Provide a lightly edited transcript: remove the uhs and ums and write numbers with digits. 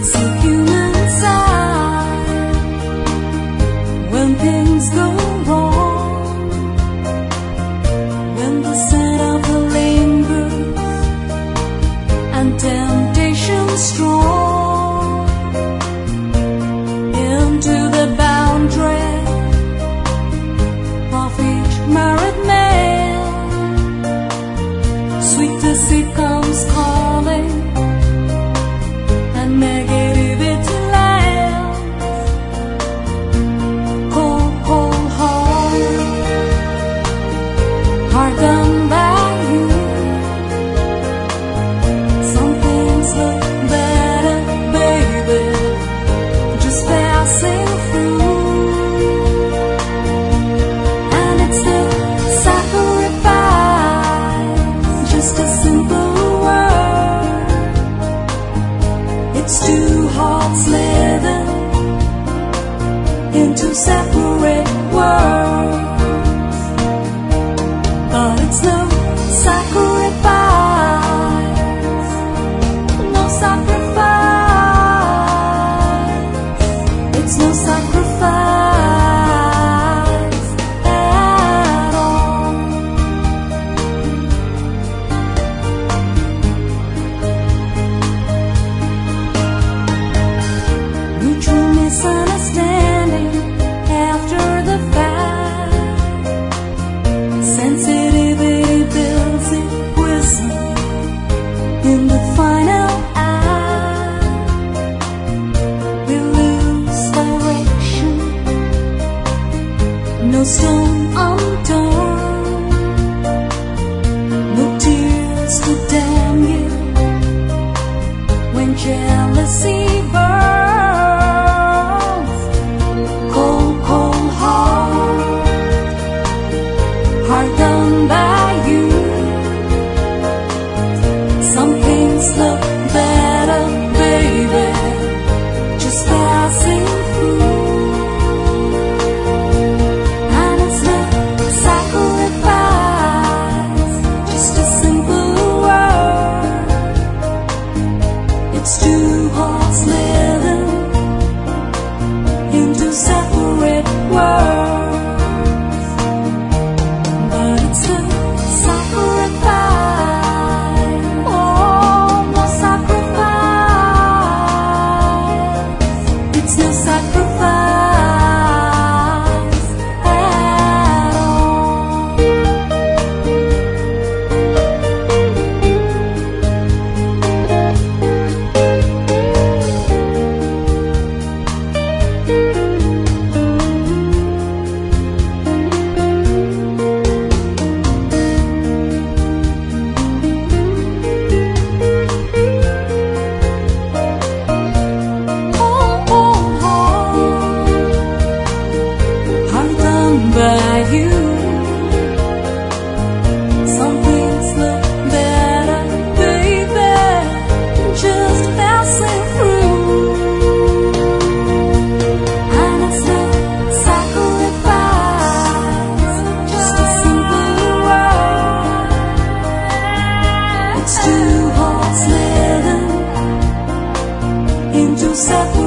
It's a human side when things go wrong, when the setup lingers and temptation strong. Into the boundary of each married man, sweet deceit comes calling, and negativity lands. Cold, cold heart, hardened by you. Some things look better, baby, just passing through. And it's a sacrifice, just a simple word. It's two hearts living into separate worlds, but it's no sacrifice, no sacrifice. It's no sacrifice at all. Mutual misunderstanding after the fact. Sensitivity builds in prison in the final act. We lose direction, no stone unturned, no tears to damn you when jealousy burns. Cold, cold heart, hardened by you. Some things look better, baby, just passing through. And it's no sacrifice, just a simple word. It's two hearts living into separate worlds, but it's no sacrifice, oh, no sacrifice. It's no sacrifice at all. Hardened by you. Some things look better, baby, just passing through. And it's no sacrifice, just a simple word. It's two hearts living into separate